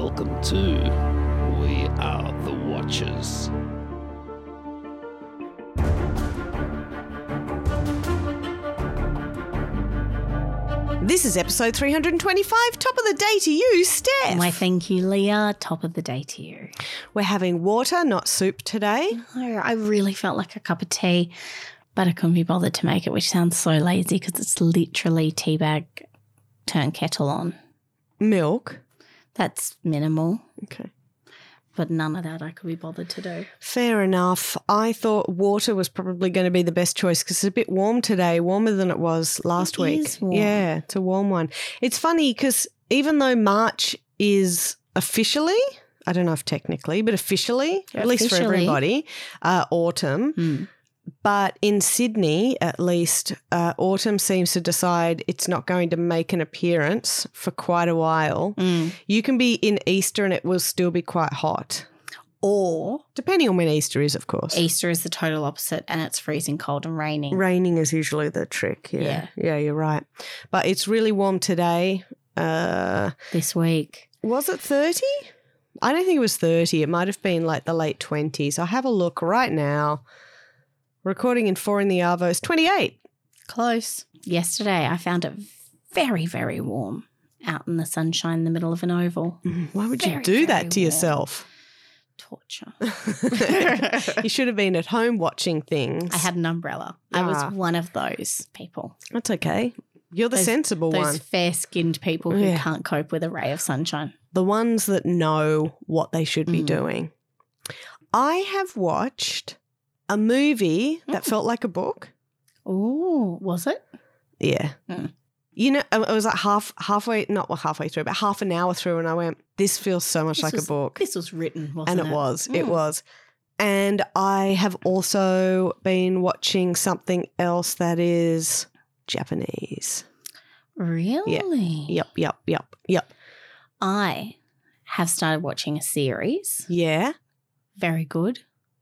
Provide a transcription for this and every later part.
welcome to We Are the Watchers. This is episode 325, top of the day to you, Steph. Why, thank you, Leah. Top of the day to you. We're having water, not soup today. No, I really felt like a cup of tea, but I couldn't be bothered to make it, which sounds so lazy because it's literally tea bag, turn kettle on. Milk. That's minimal, Okay. but none of that I could be bothered to do. Fair enough. I thought water was probably going to be the best choice because it's a bit warm today, warmer than it was last week. Is warm. Yeah, it's a warm one. It's funny because even though March is officially, I don't know if technically, but officially, at least for Officially. everybody, autumn. But in Sydney, at least, autumn seems to decide it's not going to make an appearance for quite a while. You can be in Easter and it will still be quite hot, Or depending on when Easter is, of course. Easter is the total opposite and it's freezing cold and raining. Raining is usually the trick. Yeah, you're right. But it's really warm today. This week. Was it 30? I don't think it was 30. It might have been like the late 20s. I'll have a look right now. Recording in 4 in the Arvo is 28. Close. Yesterday I found it very, very warm out in the sunshine in the middle of an oval. Why would you Very, do very that to warm. yourself? Torture. You should have been at home watching things. I had an umbrella. I Ah. was one of those people. That's okay. You're the Those- sensible Those one. fair-skinned people who Yeah. can't cope with a ray of sunshine. The ones that know what they should be doing. I have watched a movie that felt like a book. Oh, was it? Yeah. Mm. You know, it was like halfway through, but half an hour through, and I went, this feels so much like a book. This was written, wasn't And it? it was. And I have also been watching something else that is Japanese. Really? Yep. I have started watching a series. Yeah. Very good.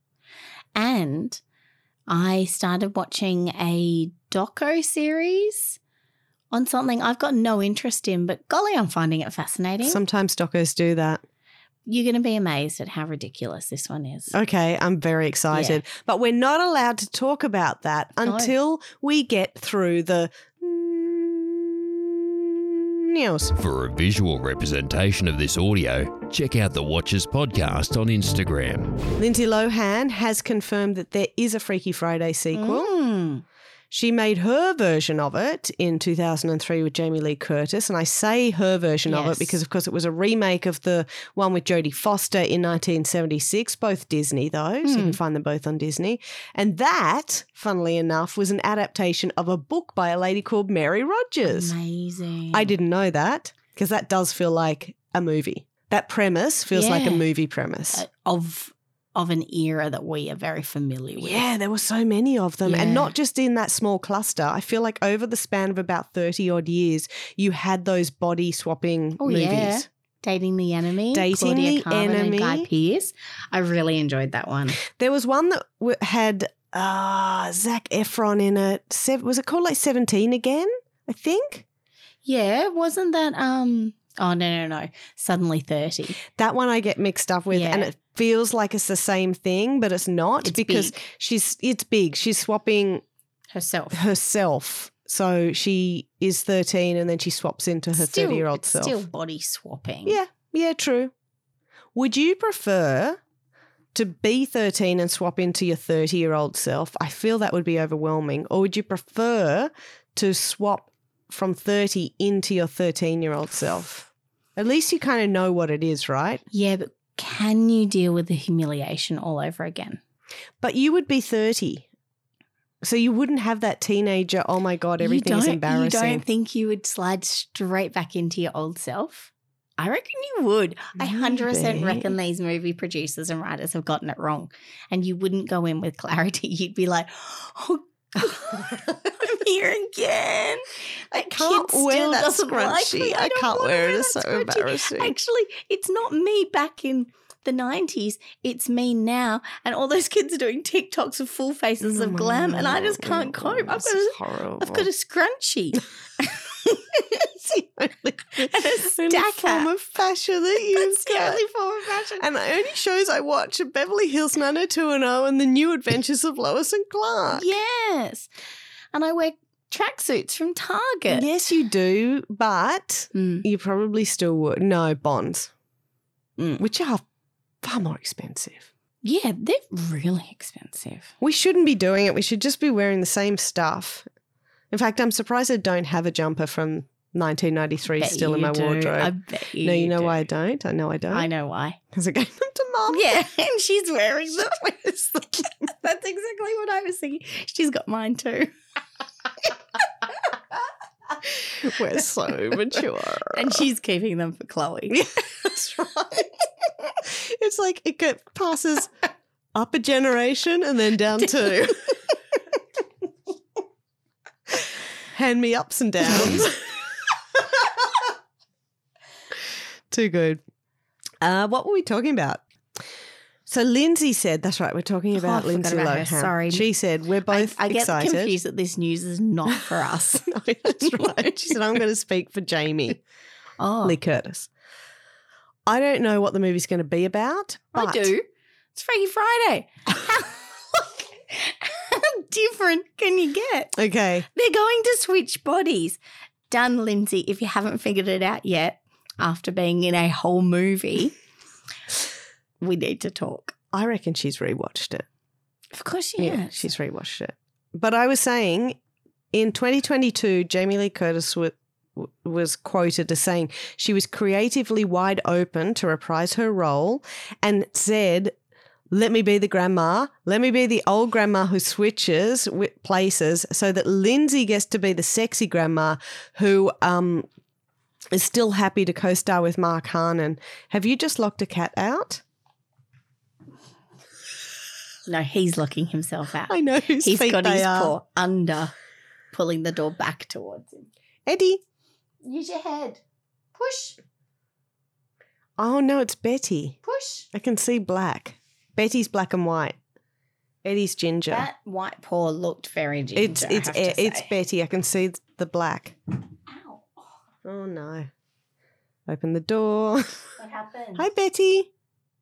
And I started watching a doco series on something I've got no interest in, but golly, I'm finding it fascinating. Sometimes docos do that. You're going to be amazed at how ridiculous this one is. Okay, I'm very excited. But we're not allowed to talk about that No. until we get through the news. For a visual representation of this audio, check out the Watchers podcast on Instagram. Lindsay Lohan has confirmed that there is a Freaky Friday sequel. She made her version of it in 2003 with Jamie Lee Curtis. And I say her version of it Yes. because, of course, it was a remake of the one with Jodie Foster in 1976, both Disney, though. So you can find them both on Disney. And that, funnily enough, was an adaptation of a book by a lady called Mary Rogers. Amazing. I didn't know that because that does feel like a movie. That premise feels like a Yeah. movie premise. Of an era that we are very familiar with. Yeah, there were so many of them. And Yeah. not just in that small cluster. I feel like over the span of about 30 odd years, you had those body swapping movies. Yeah. Dating the Enemy. Dating Claudia the Karvan Enemy. And Guy Pearce. I really enjoyed that one. There was one that had Zac Efron in it. Was it called like 17 again, I think? Yeah, wasn't that oh no. Suddenly 30. That one I get mixed up with Yeah. and it feels like it's the same thing, but it's not It's because big. it's big. She's swapping Herself. herself. So she is 13 and then she swaps into her 30-year-old self. Still body swapping. Yeah, true. Would you prefer to be 13 and swap into your 30-year-old self? I feel that would be overwhelming. Or would you prefer to swap from 30 into your 13-year-old self? At least you kind of know what it is, right? Yeah, but can you deal with the humiliation all over again? But you would be 30. So you wouldn't have that teenager, oh my God, everything is embarrassing. You don't think you would slide straight back into your old self? I reckon you would. I 100% Maybe. reckon these movie producers and writers have gotten it wrong. And you wouldn't go in with clarity. You'd be like, oh, I'm here again. I That can't kid wear still that doesn't like scrunchie. me. I don't can't wanna wear it. that It's so scrunchie. embarrassing. Actually, it's not me back in the 90s. It's me now. And all those kids are doing TikToks of full faces of glam. And I just can't cope. I've got a scrunchie. only form of fashion that you've the got. only form of fashion. And the only shows I watch are Beverly Hills 90210 and The New Adventures of Lois and Clark. Yes. And I wear tracksuits from Target. Yes, you do, but Mm. you probably still would. No, Bonds, Mm. which are far more expensive. Yeah, they're really expensive. We shouldn't be doing it. We should just be wearing the same stuff. In fact, I'm surprised I don't have a jumper from 1993 Bet still in you my do. wardrobe. I bet you No, you know do. why I don't? I know I don't. I know why. Because I gave them to Mum. Yeah, and she's wearing them. Where's the- That's exactly what I was thinking. She's got mine too. We're so mature. And she's keeping them for Chloe. Yeah, that's right. It's like it passes up a generation and then down two. Hand me ups and downs. Too good. What were we talking about? So Lindsay said, that's right, we're talking about I forgot Lindsay about her, Lohan. sorry. She said, we're both I get excited. confused that this news is not for us. No, that's right. She said, I'm going to speak for Jamie Oh, Lee Curtis. I don't know what the movie's going to be about. But I do. It's Freaky Friday. How different can you get? Okay. They're going to switch bodies. Done, Lindsay, if you haven't figured it out yet, after being in a whole movie, we need to talk. I reckon she's rewatched it. Of course she has. She's rewatched it. But I was saying, in 2022, Jamie Lee Curtis was quoted as saying she was creatively wide open to reprise her role and said, let me be the grandma. Let me be the old grandma who switches places so that Lindsay gets to be the sexy grandma who is still happy to co-star with Mark Harmon. Have you just locked a cat out? No, he's locking himself out. I know whose He's feet got they his are. paw under, pulling the door back towards him. Eddie. Use your head. Push. Oh, no, it's Betty. Push. I can see black. Betty's black and white. Eddie's ginger. That white paw looked very ginger. It's Betty. I can see the black. Ow. Oh no! Open the door. What happened? Hi, Betty.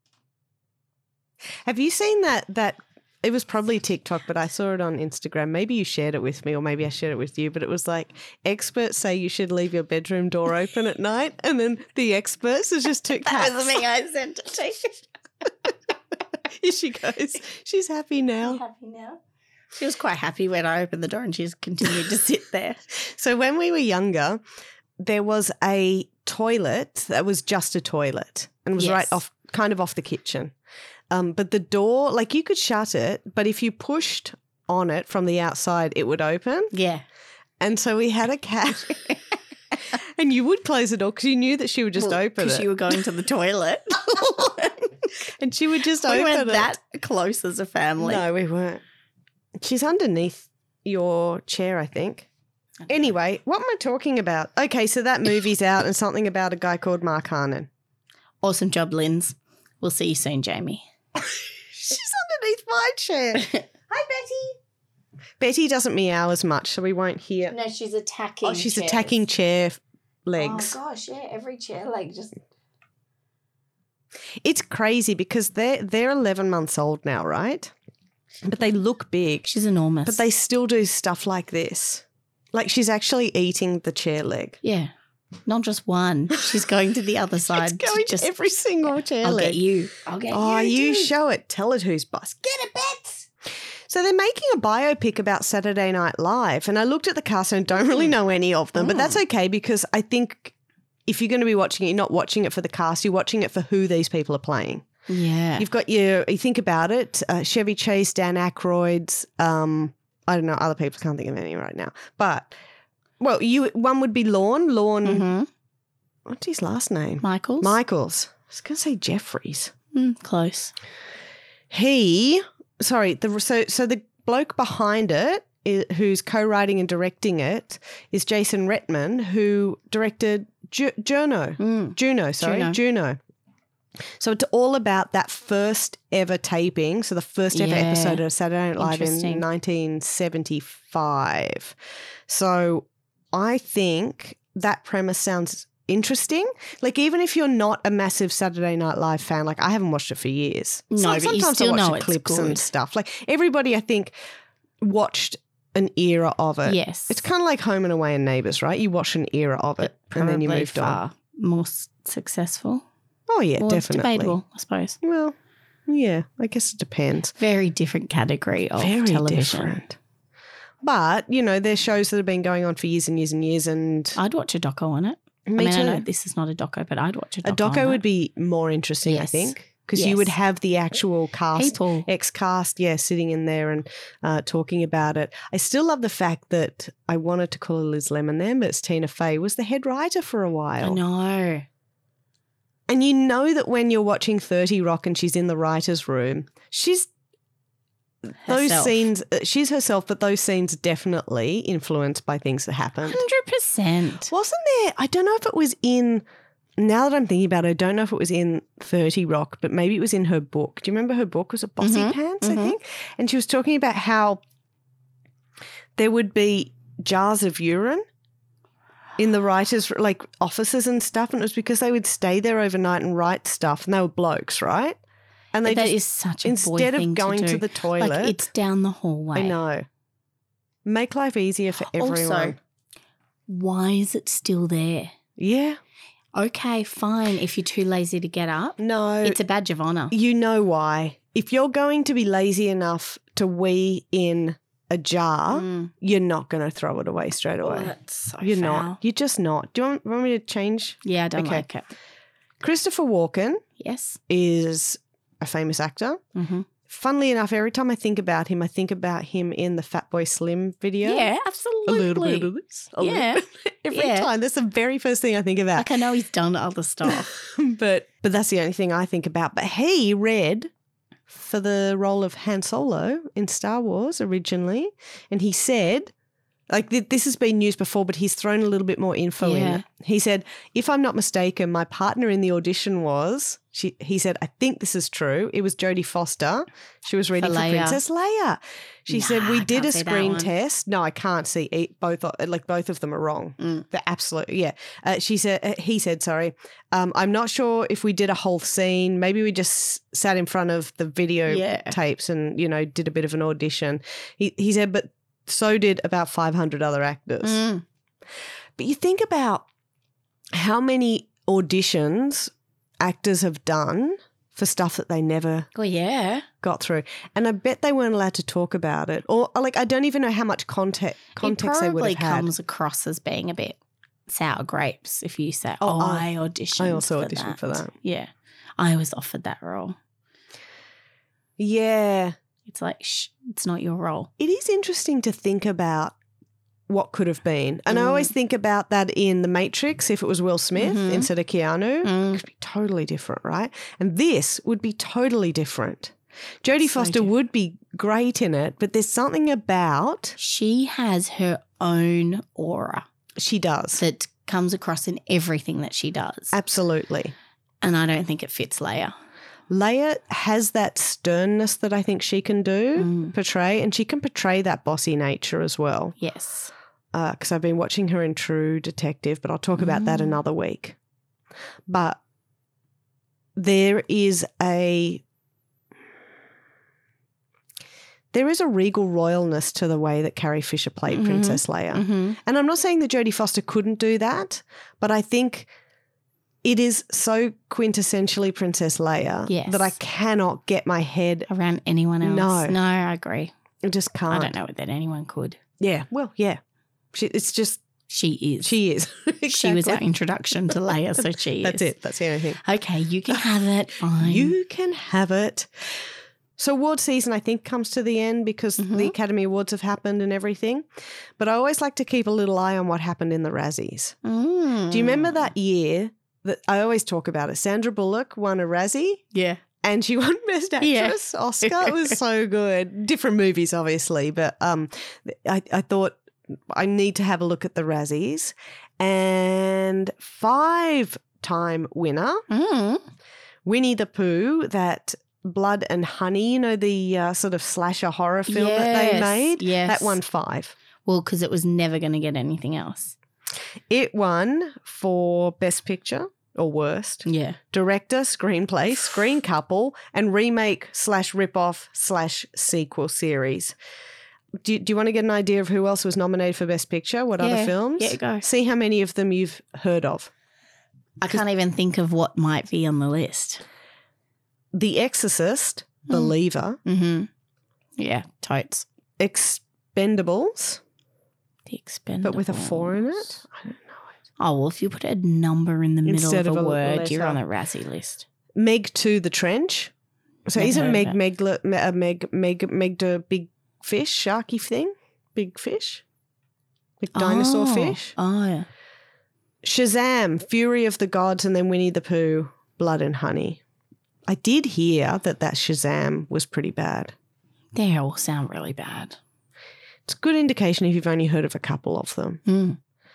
Have you seen that? It was probably TikTok, but I saw it on Instagram. Maybe you shared it with me, or maybe I shared it with you. But it was like experts say you should leave your bedroom door open at night, and then the experts is just two cats. That was me. I sent it to you. Here she goes. She's happy now. Happy now? She was quite happy when I opened the door and she's continued to sit there. So when we were younger, there was a toilet that was just a toilet and was Yes. right off, kind of off the kitchen. But the door, like you could shut it, but if you pushed on it from the outside, it would open. Yeah. And so we had a cat. And you would close the door because you knew that she would just open it. Because you were going to the toilet. And she would just we open weren't it. that close as a family. No, we weren't. She's underneath your chair, I think. Anyway, what am I talking about? Okay, so that movie's out and something about a guy called Mark Harmon. Awesome job, Linz. We'll see you soon, Jamie. She's underneath my chair. Hi, Betty. Betty doesn't meow as much, so we won't hear. No, she's attacking. Oh, she's attacking chair legs. Oh gosh, yeah, every chair leg just. It's crazy because they're 11 months old now, right? But they look big. She's enormous. But they still do stuff like this. Like she's actually eating the chair leg. Yeah, not just one. She's going to the other side. She's going to just to every single chair I'll leg. get you. I'll get you. Oh, you too. show it. Tell it who's boss. Get it, Bets. So they're making a biopic about Saturday Night Live, and I looked at the cast and don't really know any of them, but that's okay because I think if you're going to be watching it, you're not watching it for the cast, you're watching it for who these people are playing. Yeah. You've got you think about it, Chevy Chase, Dan Aykroyd's, I don't know, other people, can't think of any right now. But, well, one would be Lorne. Mm-hmm. What's his last name? Michaels. Michaels. I was going to say Jeffries. Close. So the bloke behind it, who's co-writing and directing it, is Jason Reitman, who directed Juno. So it's all about that first ever taping, so the first ever Yeah. episode of Saturday Night Live in Interesting. 1975. So I think that premise sounds interesting. Like, even if you're not a massive Saturday Night Live fan, like I haven't watched it for years. No, but you sometimes still I watch know the it's clips and good. stuff. Like, everybody, I think, watched an era of it. Yes. It's kind of like Home and Away and Neighbours, right? You watch an era of it and then you Probably moved on. far more successful. Oh, yeah, Well, definitely. debatable, I suppose. Well, yeah, I guess it depends. Very different category of Very television. different. But, you know, there's shows that have been going on for years and years and years, and I'd watch a doco on it. me I too. know this is not a doco, but I'd watch a doco. A doco would be more interesting, I Yes. think, because you Yes. would have the actual cast, People. ex-cast, sitting in there and talking about it. I still love the fact that I wanted to call her Liz Lemon then, but it's Tina Fey, was the head writer for a while. I know. And you know that when you're watching 30 Rock and she's in the writer's room, she's those Herself. scenes, she's herself, but those scenes definitely influenced by things that happened. 100%. Wasn't there, I don't know if it was in, now that I'm thinking about it, I don't know if it was in 30 Rock, but maybe it was in her book. Do you remember her book? Was it Bossy Mhm, Pants, I mhm. think? And she was talking about how there would be jars of urine in the writers' like offices and stuff, and it was because they would stay there overnight and write stuff, and they were blokes, right? And they That just, is such a boy instead thing of going to to do. the toilet, Like, it's down the hallway. I know, make life easier for everyone. Also, why is it still there? Yeah, Okay, fine. If you're too lazy to get up, no, it's a badge of honour. you know why? If you're going to be lazy enough to wee in a jar, Mm. you're not going to throw it away straight away. That's so You're foul. not. You're just not. Do you want me to change? Yeah, I don't Okay. like it. Christopher Walken Yes. is a famous actor. Mm-hmm. Funnily enough, every time I think about him in the Fatboy Slim video. Yeah, A absolutely. little bit of this. a little Yeah. bit. Every Yeah. time. That's the very first thing I think about. Like, I know he's done other stuff. but that's the only thing I think about. But he read for the role of Han Solo in Star Wars originally, and he said, like this has been news before, but he's thrown a little bit more info Yeah. in. He said, if I'm not mistaken, my partner in the audition was, he said, I think this is true. It was Jodie Foster. She was reading for Leia. Princess Leia. She Nah, said, we I did can't a see that screen one. test. No, I can't see both of them are wrong. Mm. They're absolutely, yeah. He said, sorry. I'm not sure if we did a whole scene. Maybe we just sat in front of the video Yeah. tapes and, did a bit of an audition. He said, but so did about 500 other actors. Mm. But you think about how many auditions actors have done for stuff that they never Well, yeah. got through. And I bet they weren't allowed to talk about it. Or like, I don't even know how much context It they would probably have had. comes across as being a bit sour grapes if you say, Oh, I auditioned I also for auditioned for that. Yeah. I was offered that role. Yeah. It's like, it's not your role. It is interesting to think about what could have been. And I Mm. always think about that in The Matrix, if it was Will Smith Mhm. instead of Keanu. Mm. It could be totally different, right? And this would be totally different. Jodie So Foster different. would be great in it, but there's something about She has her own aura she does. that comes across in everything that she does. Absolutely. And I don't think it fits Leia. Leia has that sternness that I think she can Mm. portray, and she can portray that bossy nature as well. Yes. Because I've been watching her in True Detective, but I'll talk about that Mm. another week. But there is a regal royalness to the way that Carrie Fisher played Mhm. Princess Leia. Mm-hmm. And I'm not saying that Jodie Foster couldn't do that, but I think it is so quintessentially Princess Leia Yes. that I cannot get my head. Around anyone else. No. I agree. I just can't. I don't know that anyone could. Yeah, well, yeah. It's just, She is. she is. She was our Exactly. introduction to Leia, so she That's is. it. That's the only thing. Okay, you can have it. Fine. You can have it. So award season, I think, comes to the end because Mhm. the Academy Awards have happened and everything. But I always like to keep a little eye on what happened in the Razzies. Mm. Do you remember that year that I always talk about it? Sandra Bullock won a Razzie Yeah. and she won Best Yeah. Actress. Oscar. It was so good. Different movies, obviously, but I thought I need to have a look at the Razzies. And 5-time winner, Mm. Winnie the Pooh, that Blood and Honey, the sort of slasher horror film that they Yes, made, yes. that won 5. Well, because it was never going to get anything else. It won for Best Picture or Worst, Yeah. Director, Screenplay, Screen Couple, and Remake/Rip-Off/Sequel Series. Do you want to get an idea of who else was nominated for Best Picture? What other films? Yeah, go. See how many of them you've heard of. I can't even think of what might be on the list. The Exorcist, Believer, Mm-hmm. Yeah, totes. Expendables, The Expendables. but with a 4 in it. I don't know. Oh, well, if you put a number in the middle Instead of of a a word, you're on letter. the Razzie list. Meg 2, The Trench. So Never isn't heard Meg of the big fish, sharky thing? Big fish? Big dinosaur fish? Oh, yeah. Shazam, Fury of the Gods, and then Winnie the Pooh, Blood and Honey. I did hear that Shazam was pretty bad. They all sound really bad. It's a good indication if you've only heard of a couple of them. Mm.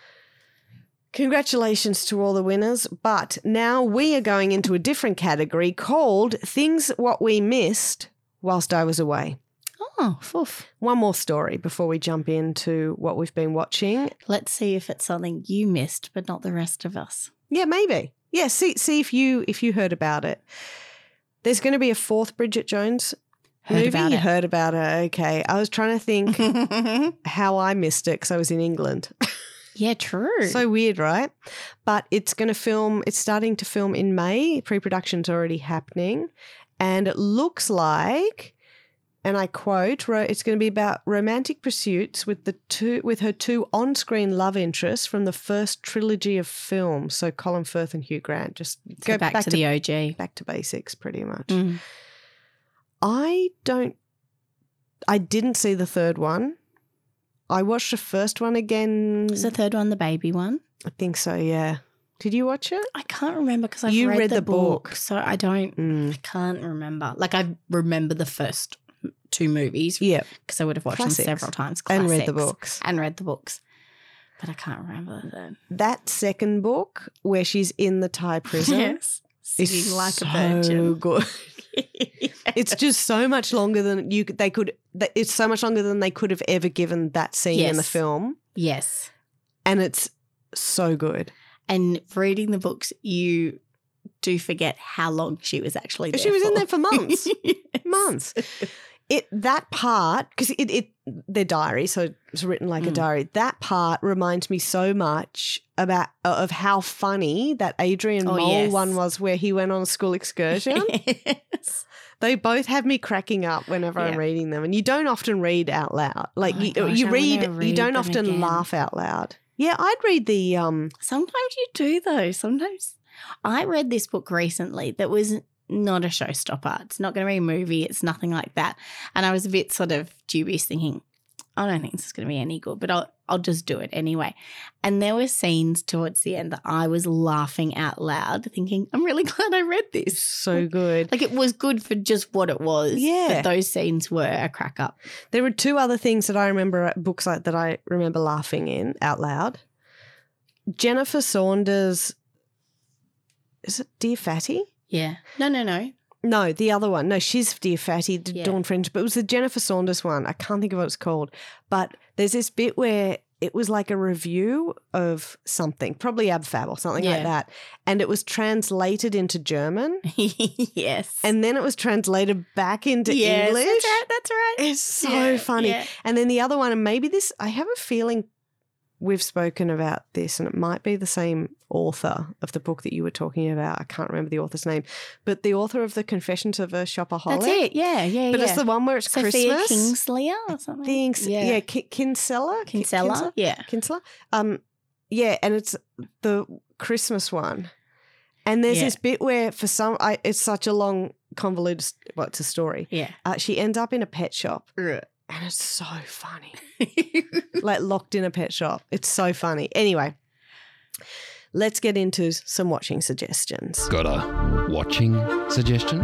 Congratulations to all the winners, but now we are going into a different category called Things What We Missed Whilst I Was Away. Oh, foof. One more story before we jump into what we've been watching. Let's see if it's something you missed, but not the rest of us. Yeah, maybe. Yeah, see if you heard about it. There's going to be a 4th Bridget Jones movie. About You it. heard about it. Okay. I was trying to think how I missed it because I was in England. Yeah, true. So weird, right? But it's starting to film in May. Pre-production's already happening. And it looks like, and I quote, it's going to be about romantic pursuits with her 2 on-screen love interests from the first trilogy of films. So Colin Firth and Hugh Grant. Just go back to the OG. Back to basics, pretty much. Mm. I didn't see the 3rd one. I watched the first one again. Is the 3rd one the baby one? I think so, yeah. Did you watch it? I can't remember because I've You read read the the book, book. so I can't remember. Like I remember the first 2 movies Yeah. because I would have watched Classics. them several times. And read the Classics. books. And read the books. But I can't remember them. That second book where she's in the Thai prison Yes. is Singing like so a virgin. good. It's just so much longer than it's so much longer than they could have ever given that scene in the Yes. film. Yes. And it's so good. And reading the books, you do forget how long she was actually there. She was in for. there for months. Yes. Months. That part, because their diary, so it's written like a diary. That part reminds me so much of how funny that Adrian Mole yes. one was, where he went on a school excursion. Yes. They both have me cracking up whenever I'm reading them, and you don't often read out loud. Like Oh my you gosh, I you wanna read, you don't them often again. laugh out loud. Yeah, I'd read the Sometimes you do, though. Sometimes I read this book recently that was not a showstopper. It's not going to be a movie. It's nothing like that. And I was a bit sort of dubious, thinking, I don't think this is going to be any good, but I'll just do it anyway. And there were scenes towards the end that I was laughing out loud, thinking, I'm really glad I read this. so good. Like it was good for just what it was. Yeah. But those scenes were a crack up. There were 2 other things that I remember, books like that I remember laughing in out loud. Jennifer Saunders, is it Dear Fatty? Yeah. No. No, the other one. No, she's Dear Fatty, Yeah. Dawn French, but it was the Jennifer Saunders one. I can't think of what it's called. But there's this bit where it was like a review of something, probably AbFab or something like Yeah. that. And it was translated into German. Yes. And then it was translated back into yes, English. That's right. That's right. It's so Yeah, funny. yeah. And then the other one, and maybe this, I have a feeling we've spoken about this, and it might be the same author of the book that you were talking about. I can't remember the author's name, but the author of The Confessions of a Shopaholic. That's it. Yeah. But it's the one where it's Sophia Christmas. Kingsley or something. Kinsella. Kinsella. Yeah. Kinsella. Yeah, and it's the Christmas one. And there's Yeah. this bit where it's such a long, convoluted, well, it's a story. Yeah. She ends up in a pet shop. And it's so funny. Like locked in a pet shop. It's so funny. Anyway, let's get into some watching suggestions. Got a watching suggestion?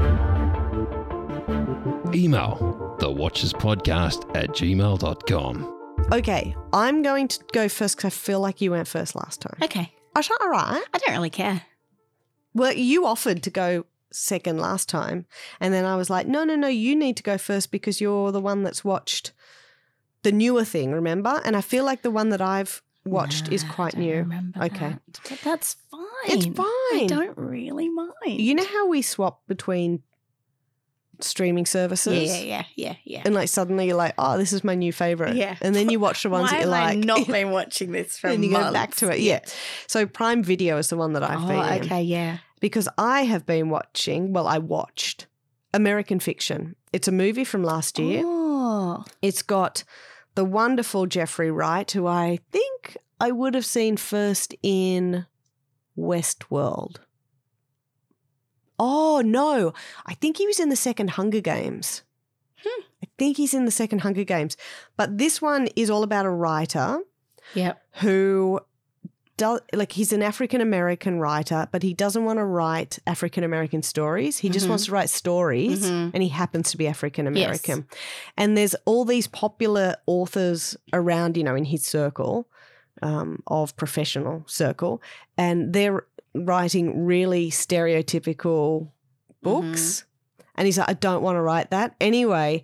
Email thewatcherspodcast@gmail.com. Okay, I'm going to go first because I feel like you went first last time. Okay. Is that all right? I don't really care. Well, you offered to go second last time, and then I was like, no, you need to go first because you're the one that's watched the newer thing, remember? And I feel like the one that I've watched is quite new. Remember Okay. that. But that's fine. It's fine. I don't really mind. You know how we swap between streaming services? Yeah. And like suddenly you're like, oh, this is my new favorite. Yeah. And then you watch the ones Why that you're have like, I not been watching this for and you months? go back to it. Yeah. So Prime Video is the one that I've been in. Okay, yeah. Because I have been watching, I watched American Fiction. It's a movie from last year. Oh. It's got the wonderful Jeffrey Wright, who I think I would have seen first in Westworld. Oh, no. I think he was in the second Hunger Games. I think he's in the second Hunger Games. But this one is all about a writer who does, like, he's an African-American writer, but he doesn't want to write African-American stories. He just wants to write stories, and he happens to be African-American. Yes. And there's all these popular authors around, in his circle, of professional circle, and they're writing really stereotypical books. And he's like, I don't want to write that. Anyway,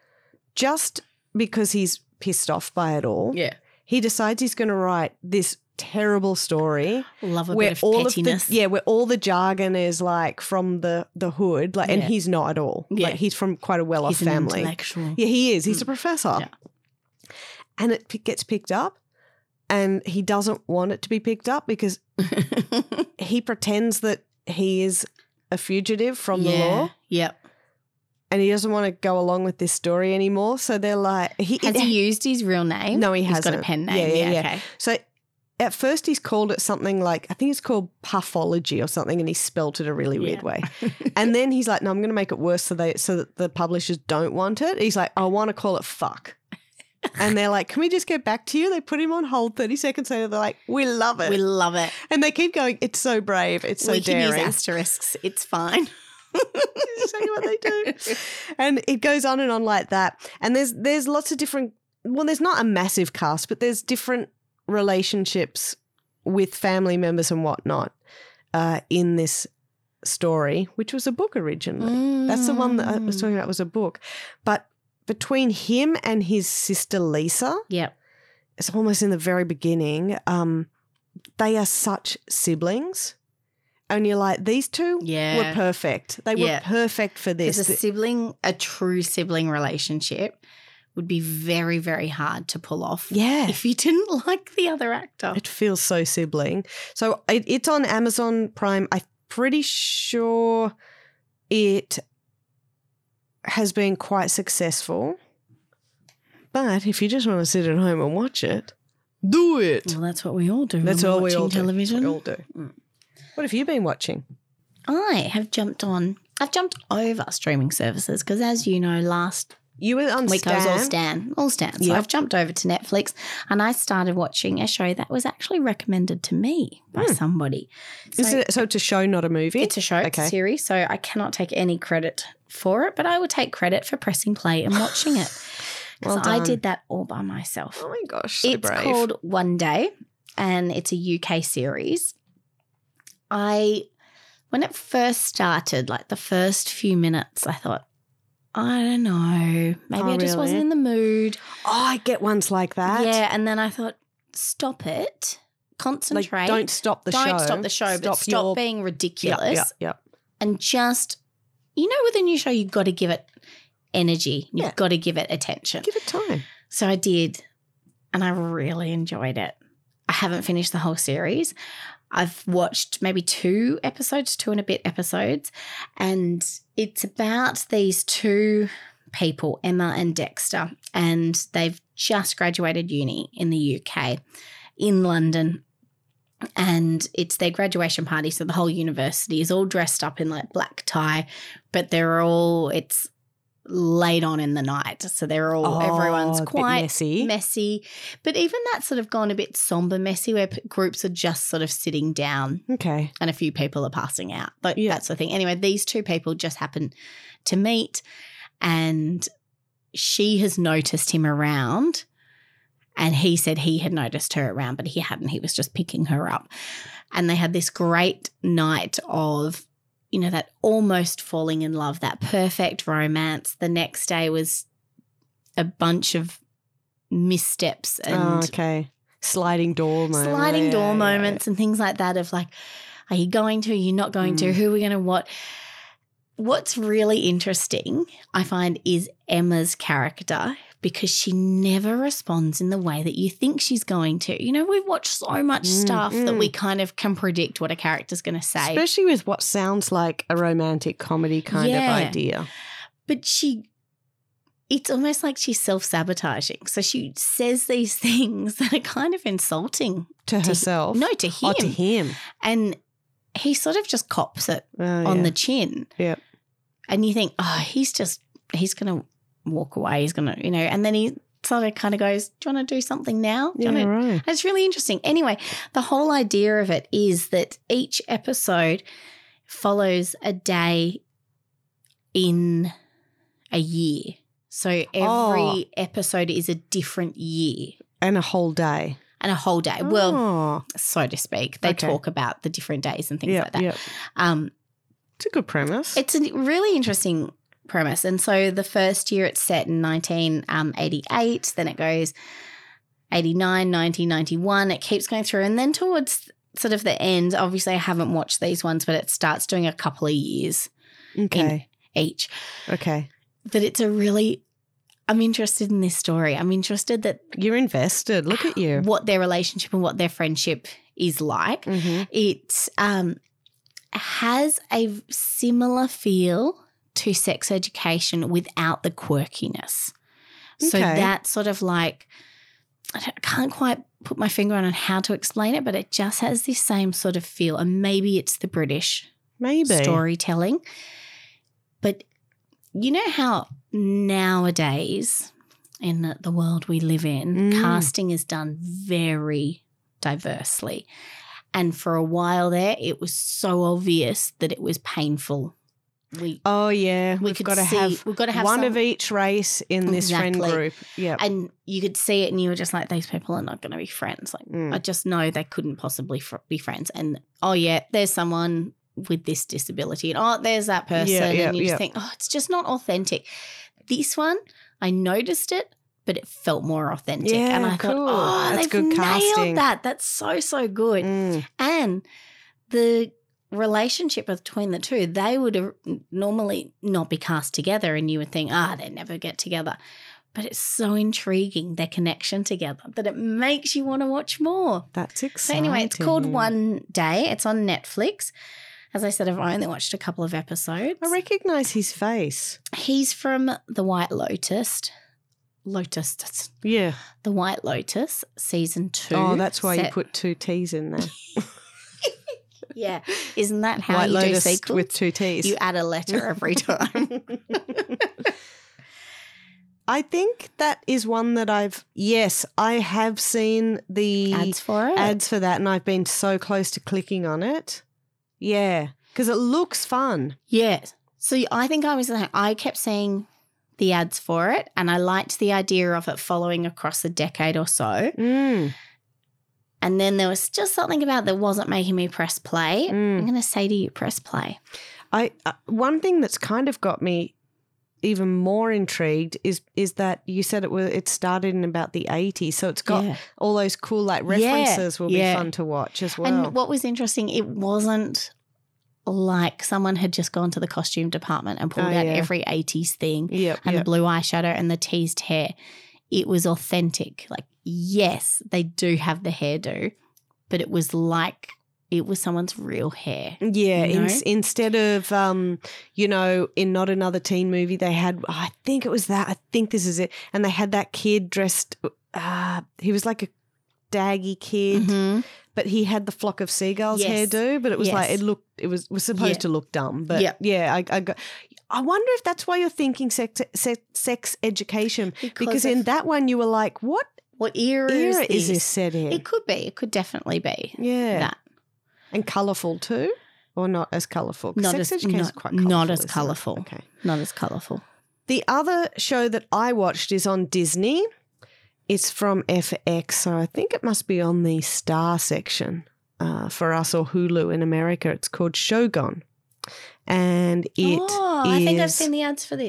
just because he's pissed off by it all, he decides he's going to write this terrible story. Love a bit of pettiness. Where all the jargon is like from the hood, like, and he's not at all. Like, he's from quite a well-off family. He's an intellectual. Yeah, he is. He's a professor. Yeah. And it gets picked up, and he doesn't want it to be picked up because he pretends that he is a fugitive from the law. Yep. And he doesn't want to go along with this story anymore. So they're like... Has he used his real name? No, he hasn't. He's got a pen name. Yeah. Okay. So at first he's called it something like, I think it's called Puffology or something, and he spelt it a really weird way. And then he's like, no, I'm going to make it worse so that the publishers don't want it. He's like, I want to call it Fuck. And they're like, can we just get back to you? They put him on hold 30 seconds later. They're like, we love it. We love it. And they keep going, it's so brave. It's so daring. We can use asterisks. It's fine. That's exactly what they do. And it goes on and on like that. And there's lots of different, there's not a massive cast, but there's different relationships with family members and whatnot in this story, which was a book originally. That's the one that I was talking about, was a book. But between him and his sister Lisa, it's almost in the very beginning, they are such siblings. And you're like, these two were perfect. They were perfect for this. Because a true sibling relationship would be very, very hard to pull off. Yeah. If you didn't like the other actor. It feels so sibling. So it's on Amazon Prime. I'm pretty sure it has been quite successful. But if you just want to sit at home and watch it, do it. Well, that's what we all do. That's all we all do. Television. We all do. What have you been watching? I've jumped over streaming services because, as you know, last You were on week Stan. I was all Stan. So I've jumped over to Netflix and I started watching a show that was actually recommended to me by somebody. So it's a show, not a movie? It's a show, it's a series, so I cannot take any credit for it, but I will take credit for pressing play and watching it. Well I did that all by myself. Oh my gosh, so it's brave. called One Day and it's a UK series. When it first started, like the first few minutes, I thought, I don't know, maybe I just wasn't in the mood. Oh, I get ones like that. Yeah, and then I thought, stop it, concentrate. Like, don't stop the show. Don't stop the show, but stop being ridiculous. Yep. And just, with a new show, you've got to give it energy. You've got to give it attention. Give it time. So I did, and I really enjoyed it. I haven't finished the whole series. I've watched maybe 2 and a bit episodes, and it's about these 2 people, Emma and Dexter, and they've just graduated uni in the UK, in London, and it's their graduation party, so the whole university is all dressed up in like black tie, but it's late on in the night. So everyone's quite messy. But even that's sort of gone a bit somber messy where groups are just sort of sitting down. Okay. And a few people are passing out. But that's the thing. Anyway, these 2 people just happen to meet and she has noticed him around and he said he had noticed her around, but he hadn't. He was just picking her up. And they had this great night of that almost falling in love, that perfect romance. The next day was a bunch of missteps and sliding door moment. sliding door moments and things like that of like, are you going to, are you not going to, who are we going to what? What's really interesting, I find, is Emma's character because she never responds in the way that you think she's going to. You know, we've watched so much stuff that we kind of can predict what a character's going to say. Especially with what sounds like a romantic comedy kind of idea. But it's almost like she's self-sabotaging. So she says these things that are kind of insulting. To herself? No, to him. Oh, to him. And he sort of just cops it on the chin. Yep. And you think, he's going to walk away. He's going to, you know, and then he sort of kind of goes, do you want to do something now? Right. It's really interesting. Anyway, the whole idea of it is that each episode follows a day in a year. So every episode is a different year. And a whole day. And a whole day. Well, so to speak. They talk about the different days and things like that. Yep. It's a good premise. It's a really interesting premise. And so the first year it's set in 1988, then it goes 89, 1991. It keeps going through. And then towards sort of the end, obviously I haven't watched these ones, but it starts doing a couple of years in each. Okay. But it's a really – I'm interested in this story. I'm interested that – You're invested. Look at you. What their relationship and what their friendship is like. Mm-hmm. It has a similar feel to Sex Education without the quirkiness. Okay. So that's sort of like I can't quite put my finger on how to explain it, but it just has this same sort of feel. And maybe it's the British storytelling. But you know how nowadays in the world we live in, casting is done very diversely. And for a while there, it was so obvious that it was painful. We've got to have one of each race in this friend group. Yeah, and you could see it, and you were just like, "These people are not going to be friends." Like, I just know they couldn't possibly be friends. And there's someone with this disability, and there's that person, and you just think, it's just not authentic. This one, I noticed it, but it felt more authentic. Yeah, and I thought, that's they've good casting. nailed that. That's so good. And the relationship between the two, they would normally not be cast together and you would think, they never get together. But it's so intriguing, their connection together, that it makes you want to watch more. That's exciting. So anyway, it's called One Day. It's on Netflix. As I said, I've only watched a couple of episodes. I recognise his face. He's from The White Lotus. Yeah. The White Lotus, season 2. Oh, that's why you put 2 T's in there. Yeah. Isn't that how White you Lotus do sequels? with 2 T's. You add a letter every time. I think that is one that I have seen the ads for that, and I've been so close to clicking on it. Yeah, because it looks fun. Yeah. So I think I kept seeing the ads for it, and I liked the idea of it following across a decade or so. And then there was just something about that wasn't making me press play. I'm going to say to you, press play. One thing that's kind of got me even more intrigued is that you said it started in about the 80s, so it's got all those cool references will be fun to watch as well. And what was interesting, it wasn't like someone had just gone to the costume department and pulled out every 80s thing and the blue eyeshadow and the teased hair. It was authentic. Like, yes, they do have the hairdo, but it was like it was someone's real hair. Yeah, instead of, in Not Another Teen Movie, they had, I think it was that, I think this is it, and they had that kid dressed, he was like a daggy kid, but he had the Flock of Seagulls hairdo, but it was like, it was supposed to look dumb, but I wonder if that's why you're thinking sex education, because in that one you were like, what era is this set in? It could be. It could definitely be. Yeah. That. And colourful too? Or not as colourful? Not as colourful. Not as colourful. Okay. Not as colourful. The other show that I watched is on Disney. It's from FX, so I think it must be on the Star section for us, or Hulu in America. It's called Shogun. And it I think I've seen the ads for this.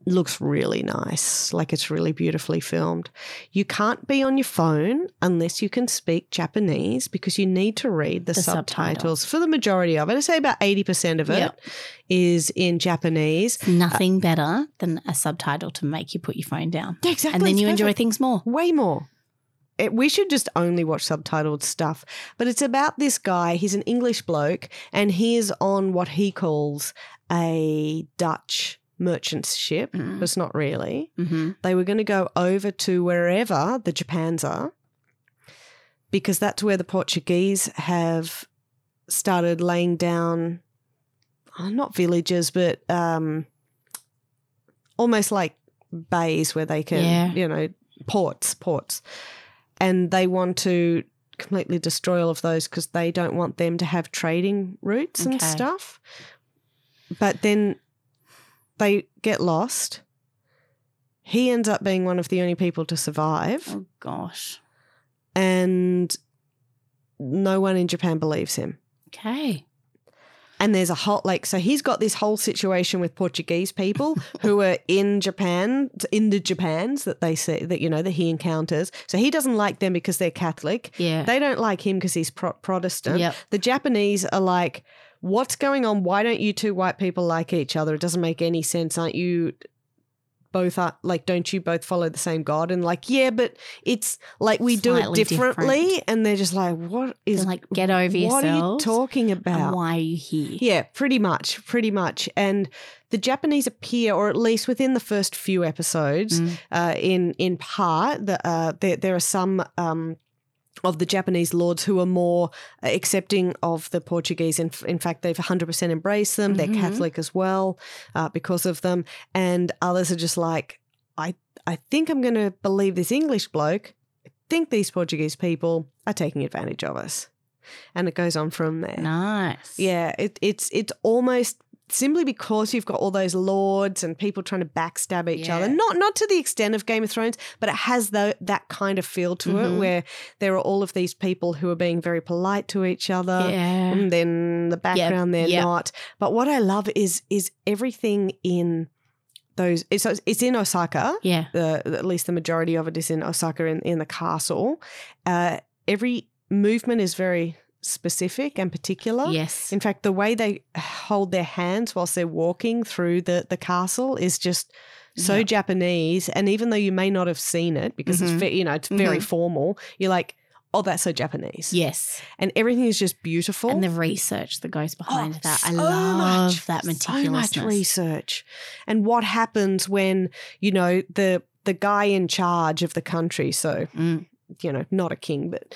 looks really nice. Like it's really beautifully filmed. You can't be on your phone unless you can speak Japanese because you need to read the subtitles for the majority of it. I say about 80% of it is in Japanese. Nothing better than a subtitle to make you put your phone down. Yeah, exactly. And then you enjoy things more. Way more. We should just only watch subtitled stuff. But it's about this guy. He's an English bloke and he is on what he calls a Dutch merchant ship, but it's not really. They were going to go over to wherever the Japans are because that's where the Portuguese have started laying down, not villages, but almost like bays where they can, ports. And they want to completely destroy all of those because they don't want them to have trading routes and stuff. But then they get lost. He ends up being one of the only people to survive. Oh, gosh. And no one in Japan believes him. Okay. And there's a whole, so he's got this whole situation with Portuguese people who are in Japan, in the Japans that they say, that he encounters. So he doesn't like them because they're Catholic. Yeah. They don't like him because he's Protestant. Yep. The Japanese are like, what's going on? Why don't you two white people like each other? It doesn't make any sense. Aren't you both, don't you both follow the same God? And yeah, but it's like we do it differently. Different. And they're just like, what is, they're get over yourselves. What are you talking about? And why are you here? Yeah, pretty much. And the Japanese appear, or at least within the first few episodes, in part, there are some of the Japanese lords who are more accepting of the Portuguese. In fact, they've 100% embraced them. They're Catholic as well because of them. And others are just like, I think I'm going to believe this English bloke. I think these Portuguese people are taking advantage of us. And it goes on from there. Nice. Yeah, it's almost simply because you've got all those lords and people trying to backstab each other. Not to the extent of Game of Thrones, but it has that kind of feel to it where there are all of these people who are being very polite to each other and then the background they're not. But what I love is everything in those. It's in Osaka. Yeah. At least the majority of it is in Osaka in the castle. Every movement is very specific and particular. Yes. In fact, the way they hold their hands whilst they're walking through the castle is just so Japanese. And even though you may not have seen it because it's it's very formal, you're like, oh, that's so Japanese. Yes. And everything is just beautiful. And the research that goes behind that. I love that meticulousness. So much research. And what happens when, the guy in charge of the country, so, not a king, but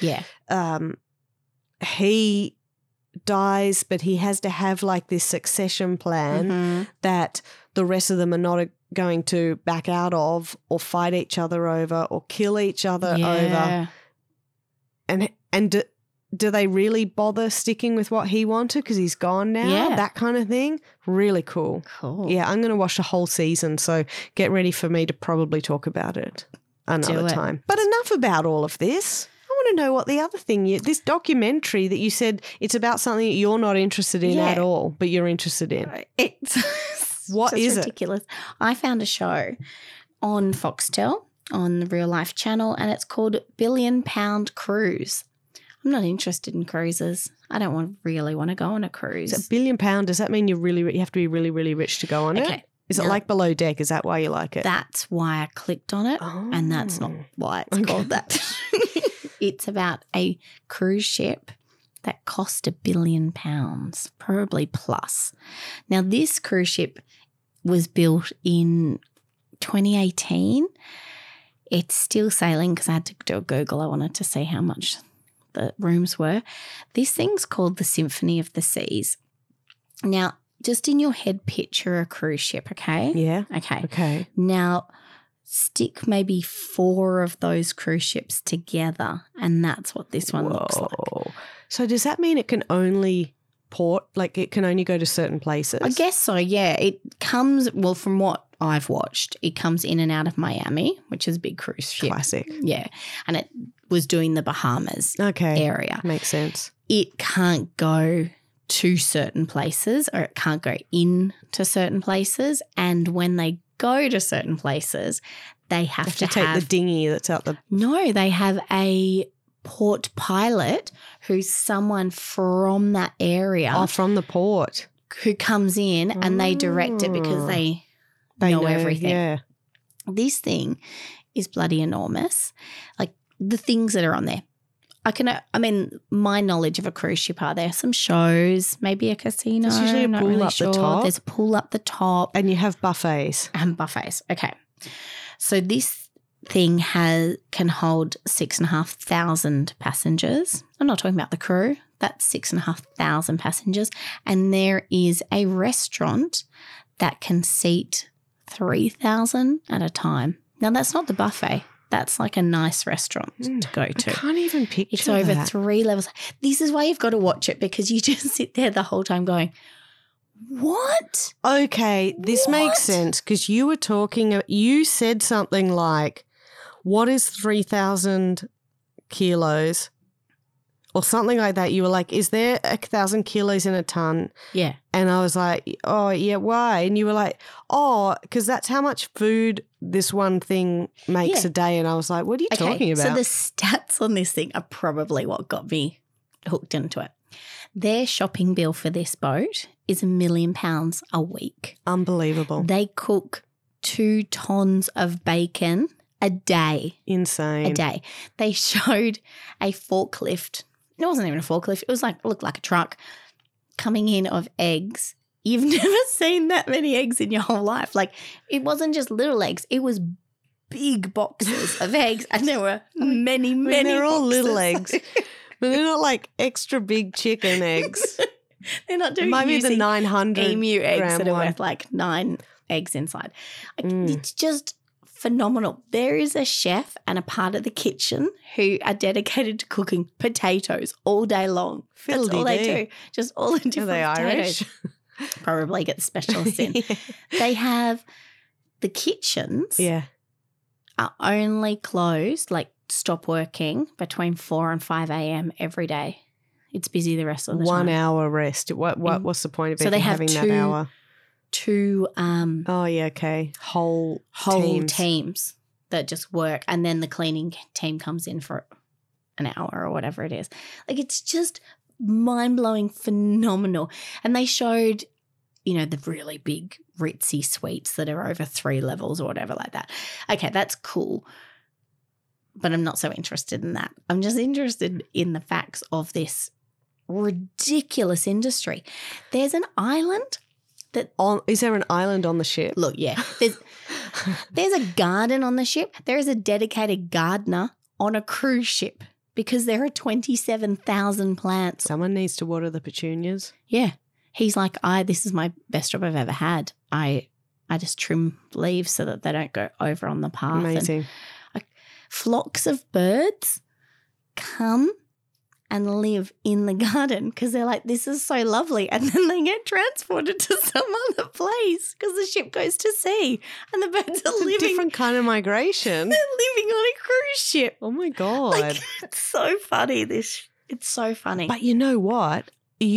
he dies, but he has to have this succession plan that the rest of them are not going to back out of or fight each other over or kill each other over. And do they really bother sticking with what he wanted because he's gone now? Yeah. That kind of thing. Really cool. Cool. Yeah, I'm going to watch the whole season, so get ready for me to probably talk about it another time. But enough about all of this. I want to know what the other thing, this documentary that you said it's about something that you're not interested in at all, but you're interested in. What is ridiculous. I found a show on Foxtel on the Real Life channel and it's called Billion Pound Cruise. I'm not interested in cruises. I don't really want to go on a cruise. Is it £1 billion? Does that mean you have to be really, really rich to go on it? Is it like Below Deck? Is that why you like it? That's why I clicked on it and that's not why it's called that. It's about a cruise ship that cost £1 billion, probably plus. Now, this cruise ship was built in 2018. It's still sailing because I had to do a Google. I wanted to see how much the rooms were. This thing's called the Symphony of the Seas. Now, just in your head, picture a cruise ship, okay? Yeah. Okay. Now, stick maybe 4 of those cruise ships together and that's what this one looks like. So does that mean it can only it can only go to certain places? I guess so, yeah. It comes, from what I've watched, it comes in and out of Miami, which is a big cruise ship. Classic. Yeah. And it was doing the Bahamas area. Makes sense. It can't go to certain places or it can't go into certain places. And when they go to certain places, they have to take the dinghy that's out the. No, they have a port pilot who's someone from that area. Oh, from the port. Who comes in and they direct it because they know everything. Yeah. This thing is bloody enormous. Like the things that are on there. My knowledge of a cruise ship are there some shows, maybe a casino. There's usually a not pool really up sure. the top. There's a pool up the top. And you have buffets. And buffets. Okay. So this thing can hold 6,500 passengers. I'm not talking about the crew. That's 6,500 passengers. And there is a restaurant that can seat 3,000 at a time. Now, that's not the buffet. That's like a nice restaurant to go to. I can't even picture It's over that. 3 levels. This is why you've got to watch it because you just sit there the whole time going, what? Okay, this makes sense because you said something like, what is 3,000 kilos? Or something like that. You were like, is there 1,000 kilos in a ton? Yeah. And I was like, oh, yeah, why? And you were like, oh, because that's how much food this one thing makes a day. And I was like, what are you talking about? So the stats on this thing are probably what got me hooked into it. Their shopping bill for this boat is £1 million a week. Unbelievable. They cook 2 tons of bacon a day. Insane. A day. They showed a forklift. It wasn't even a forklift. It looked like a truck coming in of eggs. You've never seen that many eggs in your whole life. Like it wasn't just little eggs. It was big boxes of eggs and there were many they're all boxes. little eggs. But they're not like extra big chicken eggs. They're not doing maybe the 900 emu eggs gram that are one. worth like 9 eggs inside. It's just phenomenal. There is a chef and a part of the kitchen who are dedicated to cooking potatoes all day long. That's all they do. Just all the different Are they potatoes. Irish? Probably get the specialists in. Yeah. They have the kitchens Yeah. are only closed, like stop working between 4 and 5 a.m. every day. It's busy the rest of the time. 1 hour rest. What's the point of So even they have having that hour? 2 Oh, yeah, okay. Whole teams that just work, and then the cleaning team comes in for an hour or whatever it is. Like it's just mind-blowing, phenomenal. And they showed, the really big ritzy suites that are over 3 levels or whatever like that. Okay, that's cool. But I'm not so interested in that. I'm just interested in the facts of this ridiculous industry. There's an island Is there an island on the ship? Look, yeah. There's a garden on the ship. There is a dedicated gardener on a cruise ship because there are 27,000 plants. Someone needs to water the petunias. Yeah. He's like, this is my best job I've ever had. I just trim leaves so that they don't go over on the path. Amazing. And flocks of birds come and live in the garden because they're like, this is so lovely. And then they get transported to some other place because the ship goes to sea and the birds are living. Different kind of migration. They're living on a cruise ship. Oh, my God. Like, it's so funny. It's so funny. But you know what?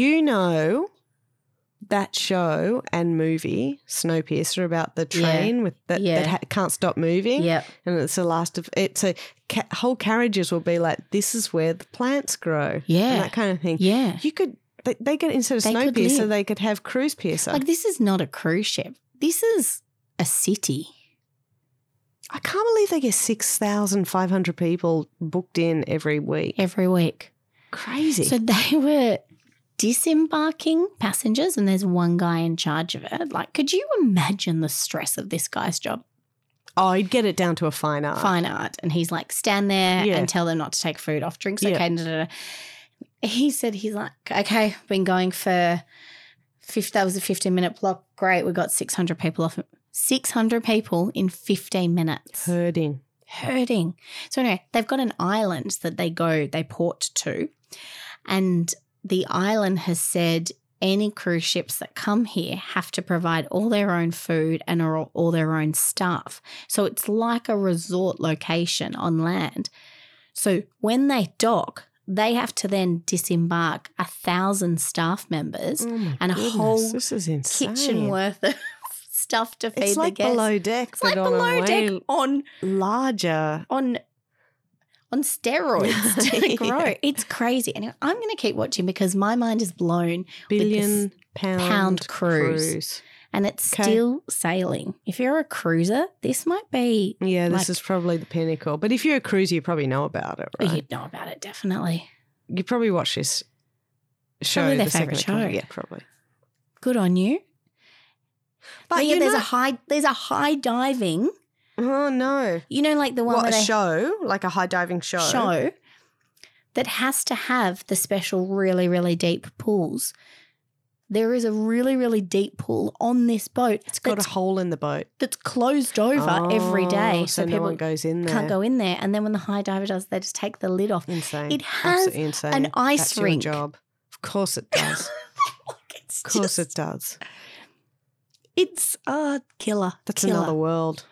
That show and movie, Snowpiercer, about the train that can't stop moving. Yep. And it's the last of it. So whole carriages will be like, this is where the plants grow. Yeah. And that kind of thing. Yeah. You could, they could, instead of They could Snowpiercer, live. they could have Cruise Piercer. Like, this is not a cruise ship. This is a city. I can't believe they get 6,500 people booked in every week. Every week. Crazy. So they were disembarking passengers and there's one guy in charge of it. Like, could you imagine the stress of this guy's job? Oh, he'd get it down to a fine art. Fine art. And he's like, stand there and tell them not to take food off drinks. Okay. He said, he's like, okay, been going for that was a 15-minute block. Great. We got 600 people off. 600 people in 15 minutes. Herding. So anyway, they've got an island that they port to, and the island has said any cruise ships that come here have to provide all their own food and all their own staff. So it's like a resort location on land. So when they dock, they have to then disembark 1,000 staff members and a whole This is insane. kitchen worth of stuff to feed It's like the guests. below deck, It's but like on below a deck way on larger. steroids to Yeah. grow. It's crazy. Anyway, I'm going to keep watching because my mind is blown Billion pound cruise. and it's Okay. still sailing. If you're a cruiser, this might be Yeah, this like- is probably the pinnacle. But if you're a cruiser, you probably know about it, right? you'd know about it, definitely. You probably watch this show. Probably their the second favourite it comes- show. Yeah, probably. Good on you. But yeah, you there's know- there's a high diving, Oh, no. you know, like the one What, where a they show? Like a high diving show? that has to have the special really, really deep pools. There is a really, really deep pool on this boat. It's got a hole in the boat. that's closed over every day, Oh, so no people one goes in there. can't go in there. And then when the high diver does, they just take the lid off. Insane. It has Absolutely insane. an ice That's your rink. job. Of course it does. It's Of course just- it does. It's a killer. That's killer. another world.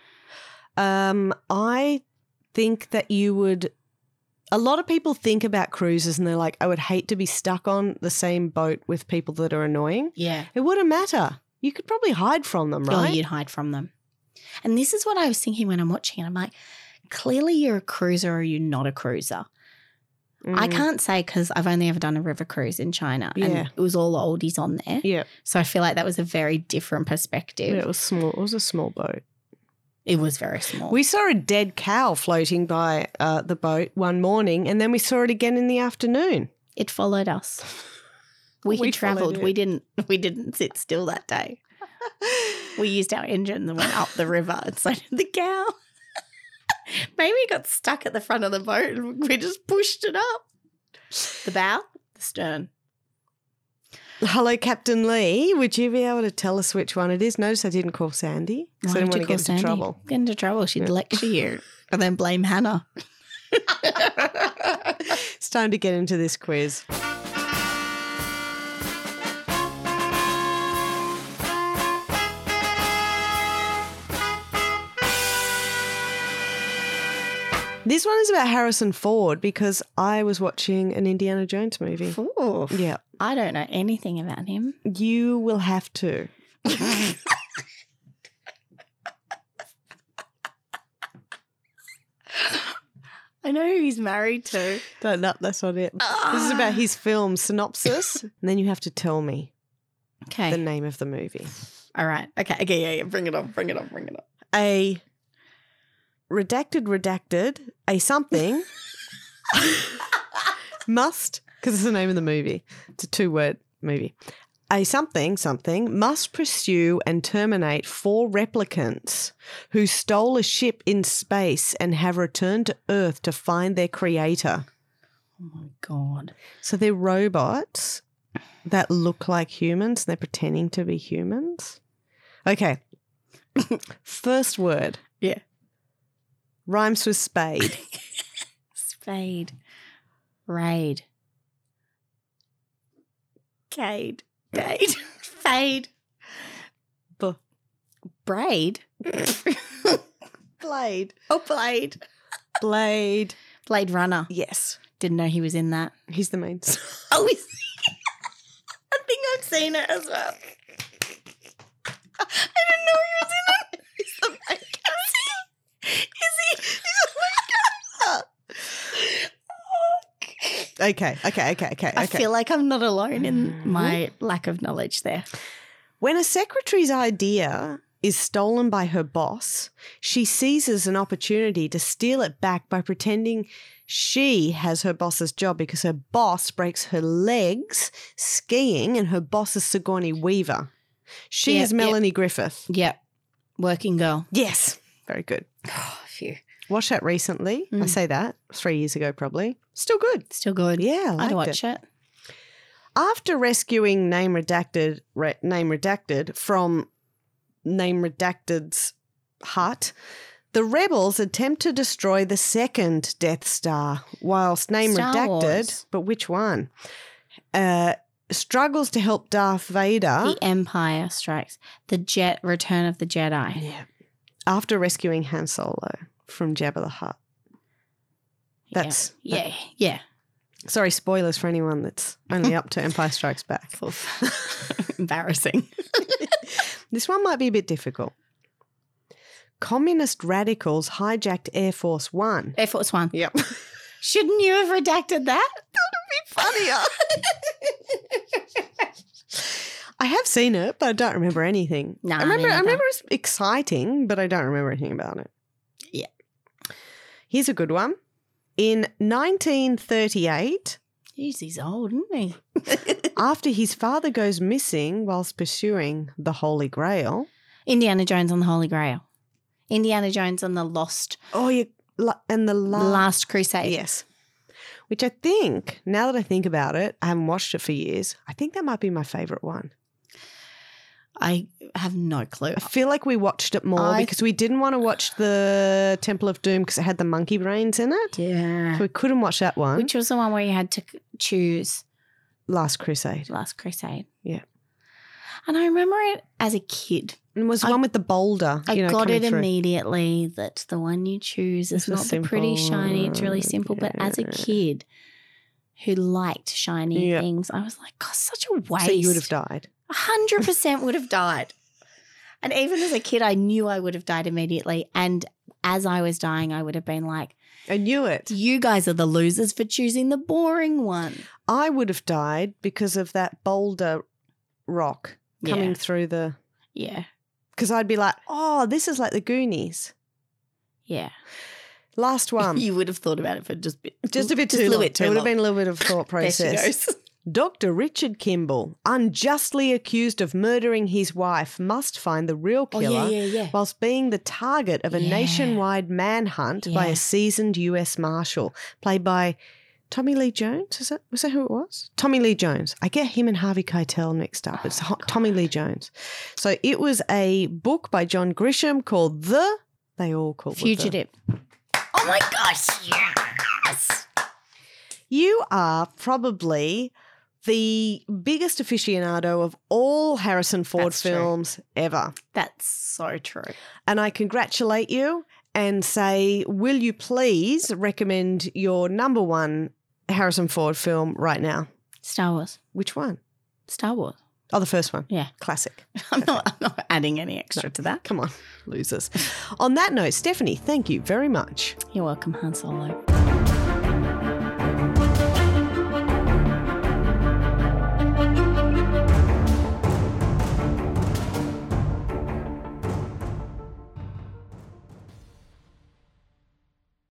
I think that you would. A lot of people think about cruises and they're like, I would hate to be stuck on the same boat with people that are annoying. Yeah. It wouldn't matter. You could probably hide from them, Oh, right? you'd hide from them. And this is what I was thinking when I'm watching it. I'm like, clearly you're a cruiser or you're not a cruiser. I Mm. can't say because I've only ever done a river cruise in China Yeah. and it was all the oldies on there. Yeah. So I feel like that was a very different perspective. Yeah, it was small. It was a small boat. It was very small. We saw a dead cow floating by the boat one morning, and then we saw it again in the afternoon. It followed us. We We had travelled. followed it. We didn't sit still that day. We used our engine and went up the river, and so did the cow. Maybe it got stuck at the front of the boat and we just pushed it up. The bow, the stern. Hello, Captain Lee. Would you be able to tell us which one it is? Notice I didn't call Sandy because I Why didn't did want to you get call into Sandy? trouble. Get into trouble. She'd Yeah. lecture you and then blame Hannah. It's time to get into this quiz. This one is about Harrison Ford because I was watching an Indiana Jones movie. Ooh. Yeah, I don't know anything about him. you will have to. I know who he's married to. No, that's not it. This is about his film synopsis, and then you have to tell me Okay. the name of the movie. All right. Okay. Yeah. Bring it on. A redacted, a something must, because it's the name of the movie. It's a 2-word movie. A something must pursue and terminate 4 replicants who stole a ship in space and have returned to Earth to find their creator. Oh my God. So they're robots that look like humans. They're pretending to be humans. Okay. First word. Yeah. Rhymes with spade. Spade. Raid. Cade. Cade. Fade. B- Braid. Blade. Oh, Blade. Blade. Blade Runner. Yes. Didn't know he was in that. He's the main star. Oh, is he? I think I've seen it as well. I didn't know he was in it. He's the main character. Is he? He's the main character. Okay. I feel like I'm not alone in my lack of knowledge there. When a secretary's idea is stolen by her boss, she seizes an opportunity to steal it back by pretending she has her boss's job because her boss breaks her legs skiing and her boss is Sigourney Weaver. She Yep, is Melanie Griffith. Yep. Working girl. Yes. Very good. Oh, phew. Watched that recently. I say that 3 years ago probably. Still good. Still good. Yeah, I I'd liked watch it. After rescuing Name Redacted from Name Redacted's hut, the rebels attempt to destroy the second Death Star, whilst Name Star Redacted, Wars. but which one? Struggles to help Darth Vader. The Empire Strikes. The Return of the Jedi. Yeah. After rescuing Han Solo from Jabba the Hutt. That's Yeah. sorry, spoilers for anyone that's only up to Empire Strikes Back. Embarrassing. This one might be a bit difficult. Communist radicals hijacked Air Force One. Air Force One. Yep. Shouldn't you have redacted that? Funnier. I have seen it, but I don't remember anything. No, I remember it's exciting, but I don't remember anything about it. Yeah. Here's a good one. In 1938, Jeez, he's old, isn't he? after his father goes missing whilst pursuing the Holy Grail. Indiana Jones on the Holy Grail. Indiana Jones on the Lost. Oh, yeah. And the Last Crusade. Yes. Which I think, now that I think about it, I haven't watched it for years. I think that might be my favourite one. I have no clue. I feel like we watched it more because we didn't want to watch the Temple of Doom because it had the monkey brains in it. Yeah. So we couldn't watch that one. Which was the one where you had to choose Last Crusade. Last Crusade. Yeah. And I remember it as a kid. And it was the one with the boulder. I got it through. Immediately that the one you choose is not the pretty shiny, it's really simple. But as a kid who liked shiny things, I was like, God, such a waste. So you would have died. 100% would have died. And even as a kid, I knew I would have died immediately. And as I was dying, I would have been like, I knew it. You guys are the losers for choosing the boring one. I would have died because of that boulder rock coming through the... Yeah. Because I'd be like, oh, this is like the Goonies. Yeah. Last one. You would have thought about it for just a bit too long. It would have been a little bit of thought process. There she goes. Dr. Richard Kimball, unjustly accused of murdering his wife, must find the real killer whilst being the target of a nationwide manhunt by a seasoned US Marshal, played by Tommy Lee Jones. Was that who it was? Tommy Lee Jones. I get him and Harvey Keitel mixed up. It's Tommy Lee Jones. So it was a book by John Grisham called they all called Fugitive. Oh my gosh, yes. You are probably the biggest aficionado of all Harrison Ford films ever. That's so true. And I congratulate you and say, will you please recommend your number one Harrison Ford film right now? Star Wars. Which one? Star Wars. Oh, the first one. Yeah. Classic. I'm not adding any extra to that. Come on, losers. On that note, Stephanie, thank you very much. You're welcome, Han Solo.